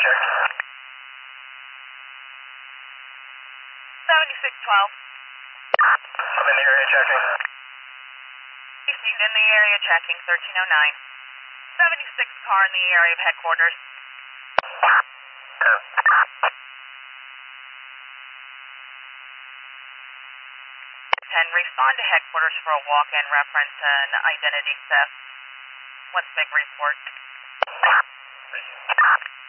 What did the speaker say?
check. 7612. I'm in the area checking. Received in the area checking 1309. 76 car in the area of headquarters. 10, respond to headquarters for a walk-in reference and identity theft. What's big report?